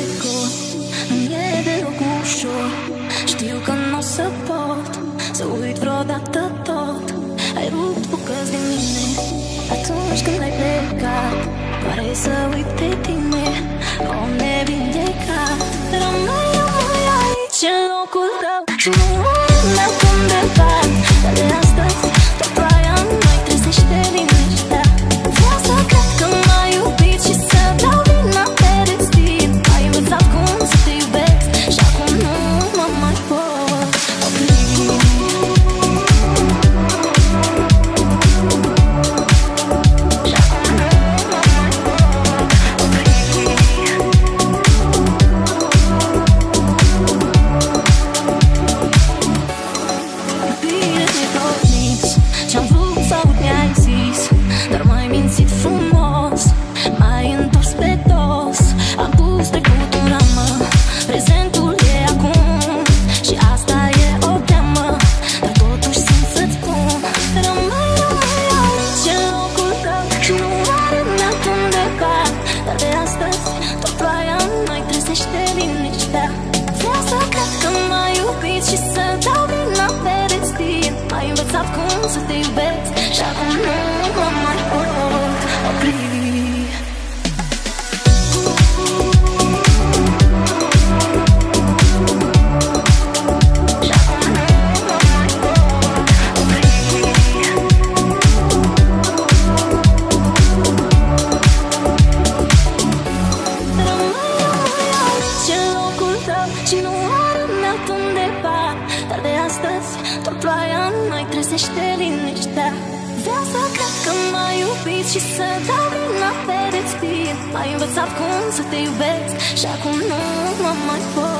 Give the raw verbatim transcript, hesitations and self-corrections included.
record. Nu e deloc ușor, știu că n-o să pot să uit vreodată tot. Ai rupt bucăți din mine atunci când ai plecat. Pare să uit de tine, om nevindecat. Rămâi, rămâi aici în locul tău și nu merg undeva. Dar de astăzi tot aia nu mai trezește liniștea. Vreau să cred că m-ai iubit și să dau vina pe destin. Ai învățat cum să te iubesc și acum nu mă mai pot opri. Cum să te iubesc și acum nu mă mai pot opri. Și să dau vina pe destin. Ai învățat cum să te iubesc și acum nu mă mai pot